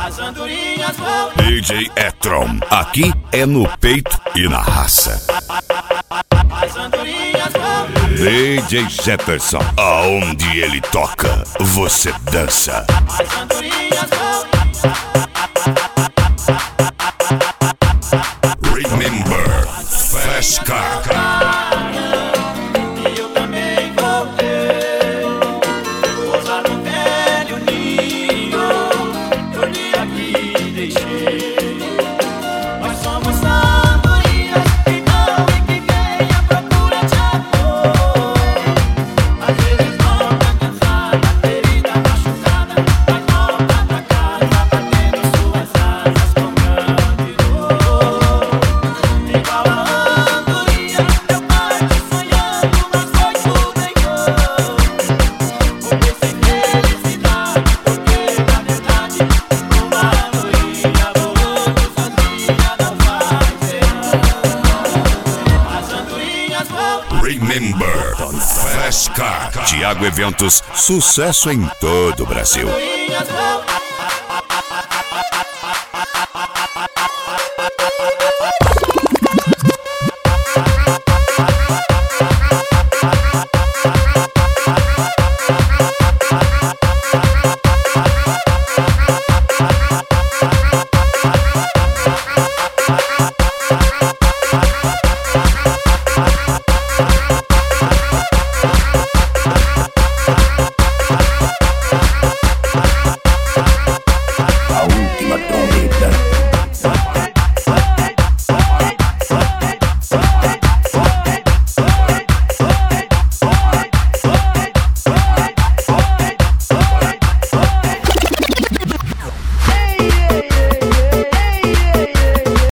As andorinhas vão. DJ Etron, aqui é no peito e na raça. As andorinhas vão. DJ Jefferson, aonde ele toca, você dança. As andorinhas vão. Remember, Fresca. E eu também voltei. Pousar no velho ninho. Dormi aqui e deixei. Nós somos andorinhas que vão e que vêm à procura de amor. Às vezes volta cansada, ferida, machucada, mas volta pra casa batendo suas asas com grande dor. Igual a andorinha, eu parto sonhando, mas foi tudo em vão. Voltei sem felicidade, porque na verdade uma andorinha voando sozinha não vai verão. As andorinhas vão. Remember, Fresca. Tiago Eventos, sucesso em todo o Brasil. Andorinhas vão.